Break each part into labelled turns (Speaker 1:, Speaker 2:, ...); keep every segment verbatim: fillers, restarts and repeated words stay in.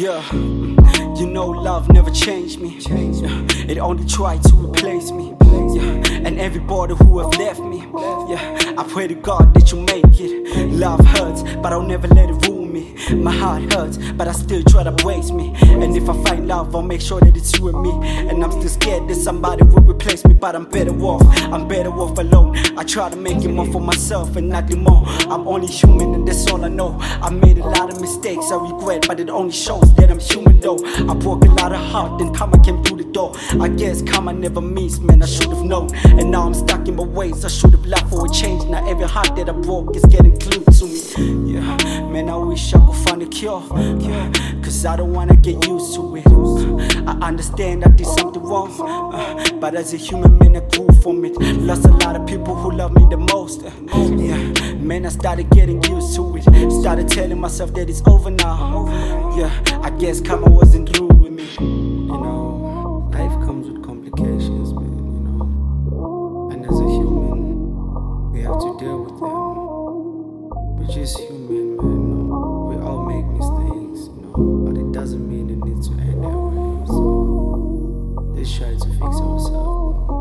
Speaker 1: Yeah, you know love never changed me. Yeah, it only tried to replace me. Yeah, and everybody who have left me. Yeah, I pray to God that you make it. Love hurts, but I'll never let it ruin me. My heart hurts, but I still try to brace me. And if I find love, I'll make sure that it's you and me. And I'm still scared that somebody will replace me, but I'm better off. I'm better off alone. I try to make it more for myself and nothing more. I'm only human and that's all I know. I made a lot of mistakes I regret, but it only shows that I'm human though. I broke a lot of heart, then karma came through the door. I guess karma never meets, man, I should have known. And now I'm stuck in my ways, I should have left for a change. Now every heart that I broke is getting glued to me. Yeah, man, I wish I could find a cure. Yeah, cause I don't wanna get used to it. I understand I did something wrong, uh, but as a human man I grew from it. Lost a lot of people who love me the most. uh, Yeah, man, I started getting used to it. Started telling myself that it's over now. Yeah, I guess karma wasn't through with me. You know, life comes with complications, man, you know. And as a human, we have to deal with them. We're just human, man. We all make mistakes, you know, but it doesn't mean it needs to end that way. So let's try to fix ourselves.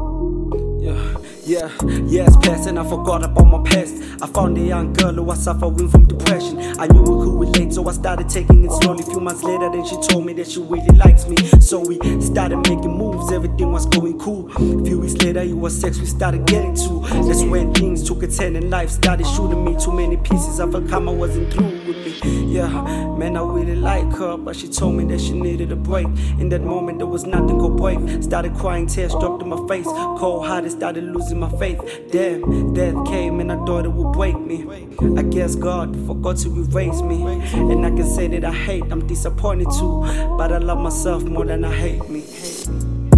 Speaker 1: Yeah, yeah, years passed and I forgot about my past. I found a young girl who was suffering from depression. I knew we could relate, so I started taking it slowly. Few months later, then she told me that she really likes me. So we started making moves, everything was going cool. A few weeks later, it was sex we started getting to. That's when things took a turn and life started shooting me too many pieces. I felt karma wasn't through with me. Yeah, man, I really like her, but she told me that she needed a break. In that moment, there was nothing could break. Started crying, tears dropped in my face. Cold hearted, started losing my faith. Damn, death came and I thought it would break me. I guess God forgot to erase me. And I can say that I hate, I'm disappointed too. But I love myself more than I hate me.